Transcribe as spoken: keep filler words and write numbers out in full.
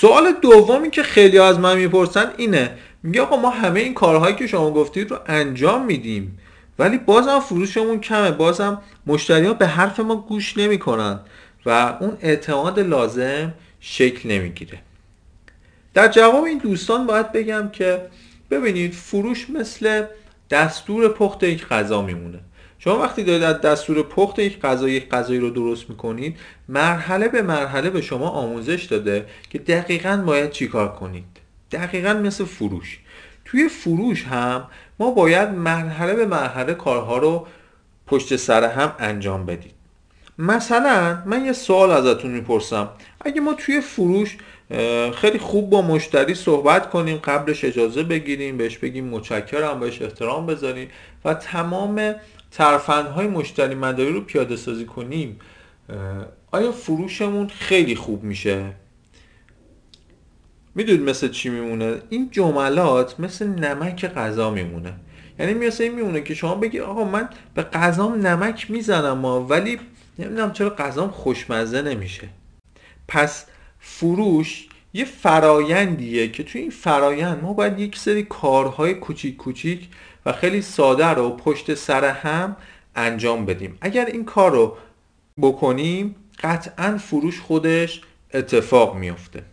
سوال دومی که خیلی از من میپرسن اینه، میگه آقا ما همه این کارهایی که شما گفتید رو انجام میدیم ولی بازم فروشمون کمه، بازم مشتریان به حرف ما گوش نمیکنن و اون اعتماد لازم شکل نمیگیره. در جواب این دوستان باید بگم که ببینید فروش مثل دستور پخت یک غذا میمونه. شما وقتی دارید از دستور پخت یک غذا یک غذایی رو درست میکنید، مرحله به مرحله به شما آموزش داده که دقیقاً باید چی کار کنید. دقیقاً مثل فروش. توی فروش هم ما باید مرحله به مرحله کارها رو پشت سر هم انجام بدید. مثلا من یه سوال ازتون میپرسم، اگه ما توی فروش خیلی خوب با مشتری صحبت کنیم، قبلش اجازه بگیریم، بهش بگیم متشکرم، بهش احترام بذاریم و تمام ترفندهای مشتری مداری رو پیاده سازی کنیم، آیا فروشمون خیلی خوب میشه؟ میدونید مثل چی میمونه؟ این جملات مثل نمک غذا میمونه. یعنی مثل این میمونه که شما بگی آقا من به غذام نمک میزنم ما ولی نمیدونم چرا غذام خوشمزه نمیشه. پس فروش یه فرایندیه که توی این فرایند ما باید یک سری کارهای کوچیک کوچیک و خیلی ساده رو پشت سر هم انجام بدیم. اگر این کار رو بکنیم قطعاً فروش خودش اتفاق میفته.